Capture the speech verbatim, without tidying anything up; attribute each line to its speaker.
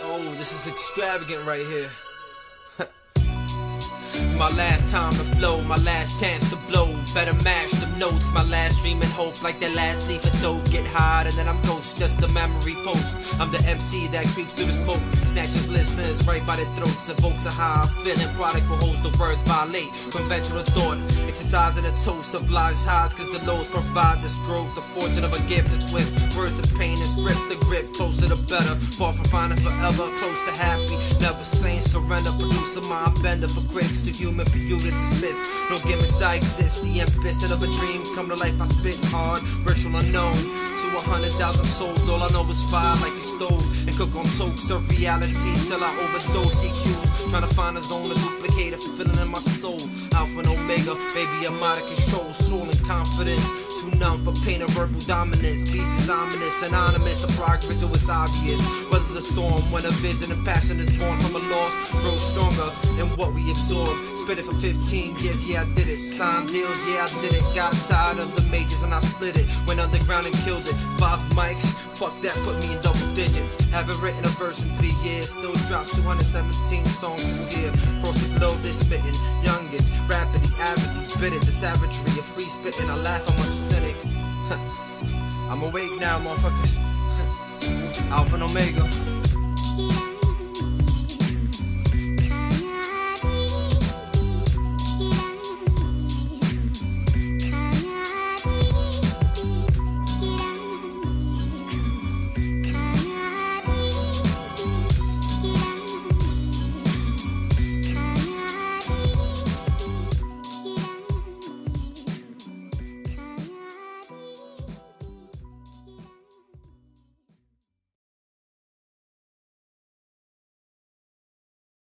Speaker 1: Oh, this is extravagant right here. My last time to flow, my last chance to blow. Better mash the notes, my last dream and hope. Like that last leaf of dope, get hot and then I'm ghost, just a memory post. I'm the M C that creeps through the smoke, snatches listeners right by their throats, evokes a high feeling. Prodigal holds the words violate conventional thought, exercising a toast of life's highs, cause the lows provide this growth. The fortune of a gift to twist words of pain and script the grip, closer to better, far from finding forever, close to happy, never saying surrender. Produce a mind bender for critics to human for you to dismiss. No gimmicks, I exist, the ambition of a dream come to life. I spit hard, virtual unknown to a hundred thousand sold. All I know is fire like a stove and cook on soaks of reality till I overdose. E Qs trying to find a zone to duplicate a feeling in my soul. Alpha and Omega, baby I'm out of control, soul and confidence. Too numb for pain and verbal dominance. Beef is ominous, anonymous. The progress it was obvious. Weather the storm when a vision and passion is born from a loss. Grow stronger than what we absorb. Spit it for fifteen years, yeah I did it. Signed deals, yeah I did it. Got tired of the majors and I split it. Went underground and killed it. Five mics, fuck that, put me in double digits. Haven't written a verse in three years. Still dropped two hundred seventeen songs this year. Cross the globe, they spitting. Youngins, rapidly, avidly bit it. The savagery of free spitting, I laugh, I'm a cynic. I'm awake now, motherfuckers. Alpha and Omega.